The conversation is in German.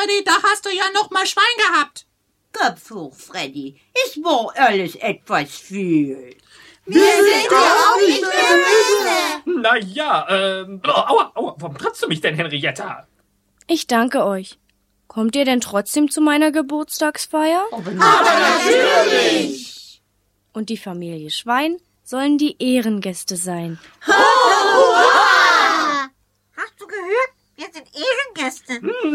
Freddy, da hast du ja noch mal Schwein gehabt. Kopf hoch, Freddy. Es war alles etwas viel. Wir sind ja auch nicht böse. Na ja, aua, warum trittst du mich denn, Henrietta? Ich danke euch. Kommt ihr denn trotzdem zu meiner Geburtstagsfeier? Aber natürlich. Und die Familie Schwein sollen die Ehrengäste sein. Hast du gehört? Wir sind Ehrengäste.